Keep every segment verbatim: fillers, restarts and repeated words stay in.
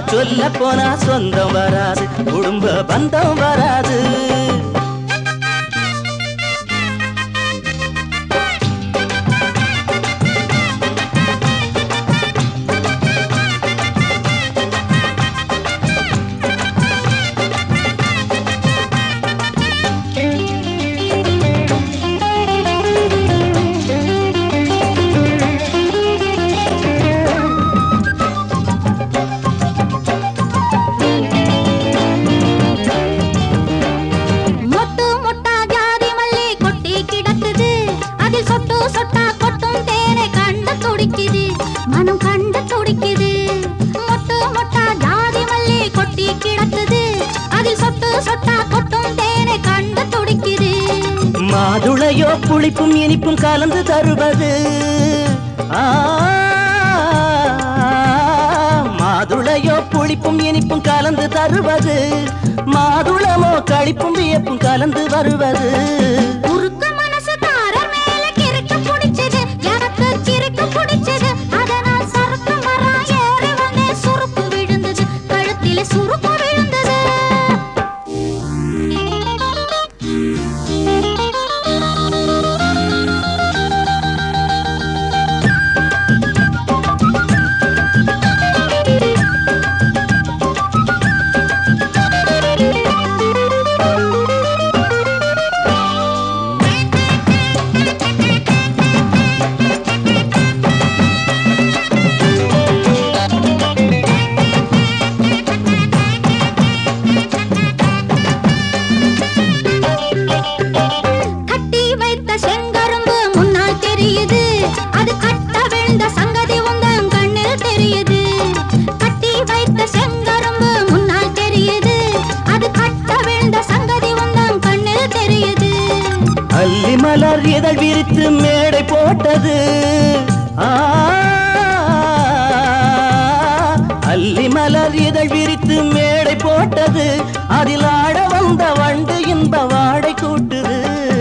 சொல்ல போனா சொந்தம் வராது, குடும்ப பந்தம் வராது. மாதுளையோ புளிப்பும் இனிப்பும் கலந்து தருவது, மாதுளையோ புளிப்பும் இனிப்பும் கலந்து தருவது, மாதுளமோ களிப்பும் வியப்பும் கலந்து வருவது. அல்லி மலர் இதழ் விரித்து மேடை போட்டது, அல்லி மலர் இதழ் விரித்து மேடை போட்டது, அதில் ஆட வந்த வண்டு இன்ப வாடை கூட்டுது.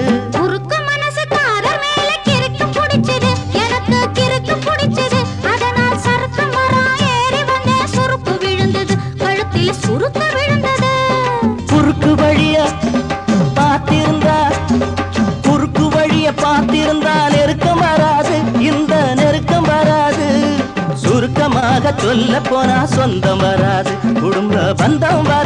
குறுக்கு வழிய பார்த்திருந்தா குறுக்கு வழிய பார்த்திருந்தா நெருக்கம் வராது, இந்த நெருக்கம் வராது. சுருக்கமாக சொல்ல போனா சொந்தம் வராது, குடும்ப பந்தம் வராது.